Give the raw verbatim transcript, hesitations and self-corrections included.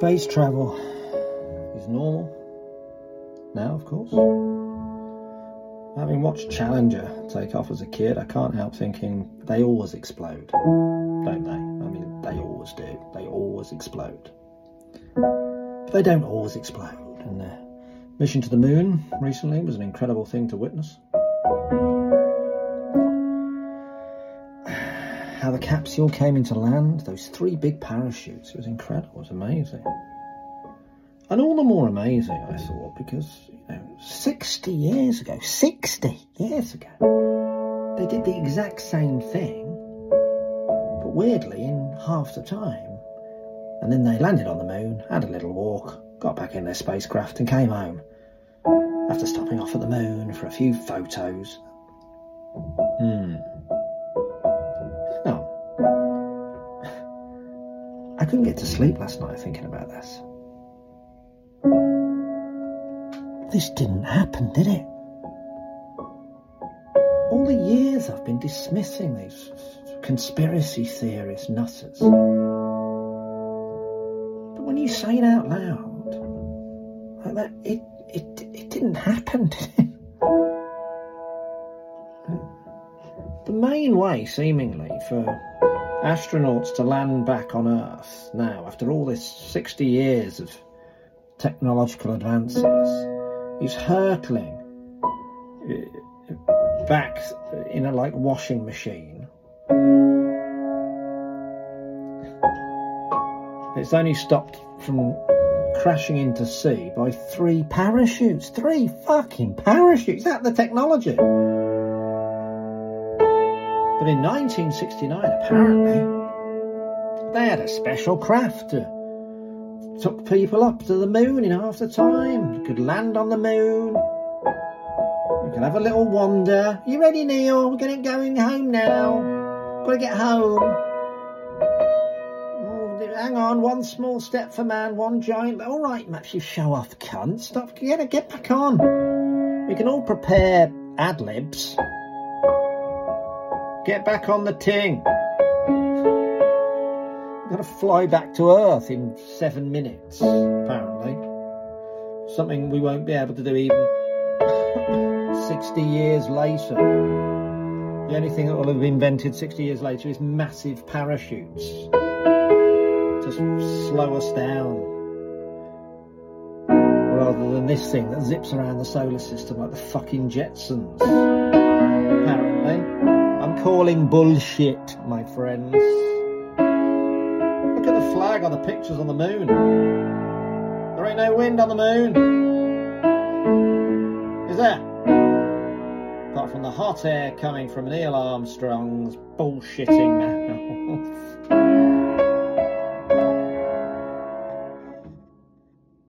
Space travel is normal now, of course. Having watched Challenger take off as a kid, I can't help thinking they always explode, don't they? I mean, they always do. They always explode. But they don't always explode. And the mission to the moon recently was an incredible thing to witness. How the capsule came into land, those three big parachutes, it was incredible, it was amazing. And all the more amazing, I thought, because, you know, sixty years ago, sixty years ago, they did the exact same thing, but weirdly in half the time. And then they landed on the moon, had a little walk, got back in their spacecraft and came home, after stopping off at the moon for a few photos. Hmm. No. I couldn't get to sleep last night thinking about this. This didn't happen, did it? All the years I've been dismissing these conspiracy theorist nutters. But when you say it out loud, like that, it, it, it didn't happen, did it? The main way, seemingly, for astronauts to land back on Earth now, after all this sixty years of technological advances, is hurtling back in a, like, washing machine. It's only stopped from crashing into sea by three parachutes. Three fucking parachutes! That's the technology. But in nineteen sixty-nine, apparently, they had a special craft that took people up to the moon in half the time. You could land on the moon. You could have a little wander. You ready, Neil? We're getting going home now. Got to get home. Oh, hang on, one small step for man, one giant. All right, Max, you show off cunt. Stop. Get, get back on. We can all prepare ad-libs. Get back on the ting. We've got to fly back to Earth in seven minutes, apparently. Something we won't be able to do even sixty years later. The only thing that will have been invented sixty years later is massive parachutes to slow us down. Rather than this thing that zips around the solar system like the fucking Jetsons, apparently. I'm calling bullshit, my friends. Look at the flag on the pictures on the moon. There ain't no wind on the moon. Is there? Apart from the hot air coming from Neil Armstrong's bullshitting mouth.